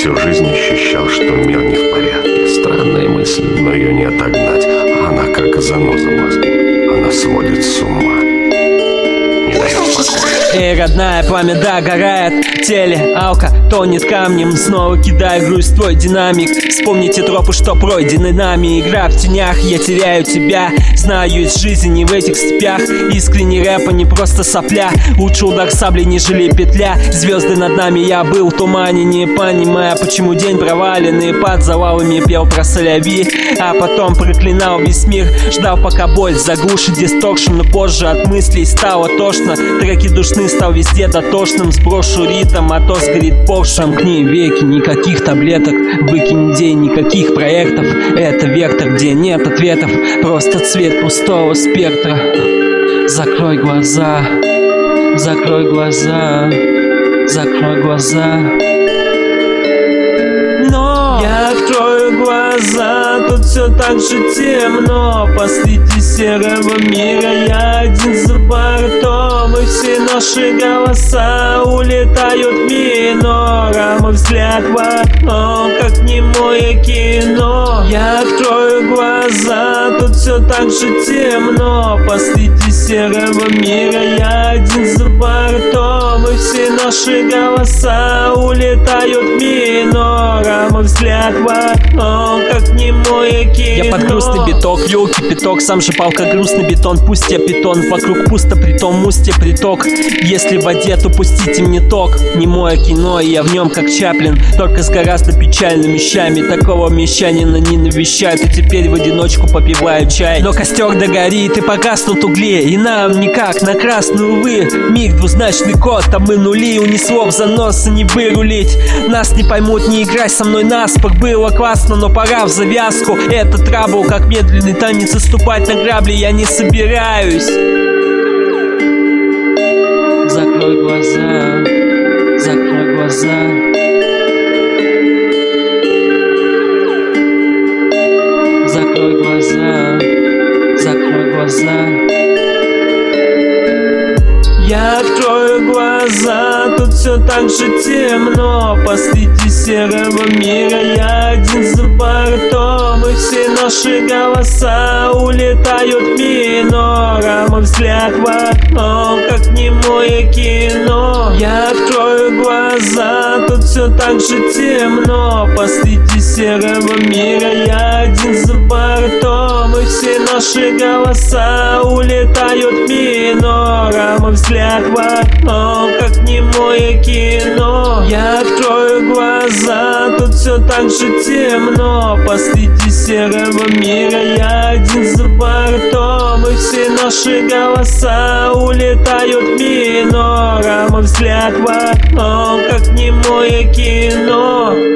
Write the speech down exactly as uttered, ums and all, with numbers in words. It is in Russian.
всю жизнь ощущал, что мир не в порядке. Странная мысль, но ее не отогнать. Она как заноза в мозгу. Она сводит с ума. Не дает покоя. Эй, родная, пламя догорает в теле, алка тонет камнем. Снова кидай грусть в твой динамик. Вспомните тропы, что пройдены нами. Игра в тенях, я теряю тебя. Знаю из жизни не в этих степях. Искренний рэп, а не просто сопля. Лучше удар сабли, нежели петля. Звезды над нами, я был в тумане, не понимая, почему день проваленный. Под завалами пел про соляви, а потом проклинал весь мир. Ждал, пока боль заглушит дисторшн, но позже от мыслей стало тошно. Треки душны, стал везде дотошным. Сброшу ритм, а то сгорит Порш. Сомкни веки, никаких таблеток. Выкинь день, никаких проектов. Это вектор, где нет ответов. Просто цвет пустого спектра. Закрой глаза, закрой глаза, закрой глаза. Но я открою глаза, тут все так же темно. Посреди серого мира я один за бортом, и все наши голоса улетают минором. Мой взгляд в окно, как немое кино. Я открою глаза, тут все так же темно. Посреди серого мира я один за бортом, и все наши голоса улетают минором. Мой взгляд в окно, как немое кино. Я под грустный биток, лил кипяток, сам же палка грустный бетон. Пусть я питон, вокруг пусто, при том устье приток. Если в воде, то пустите мне ток. Немое кино, и я в нем как Чаплин, только с гораздо печальными вещами. Такого мещанина не навещают, и теперь в одиночку попиваю чай. Но костер догорит и погаснут угли, и нам никак на красную, увы. Миг двузначный код, а мы нули. Унесло в занос, и не вырулить. Нас не поймут, не играй со мной наспор. Было классно, но пора в завязку. Это трабл, как медленный танец, и ступать на грабли я не собираюсь. Закрой глаза, закрой глаза. Закрой глаза, закрой глаза. Я открою глаза, тут все так же темно. Посреди серого мира я один за бортом, и все наши голоса улетают минором. Мой взгляд в окно, как немое кино. Я открою глаза, тут все так же темно. Посреди серого мира я один за бортом, и все наши голоса улетают минором. Мой взгляд в окно, как немое кино. Я открою глаза, тут все так же темно. Посреди серого мира я один за бортом, и все наши голоса улетают минором. Мой взгляд в окно, как немое кино.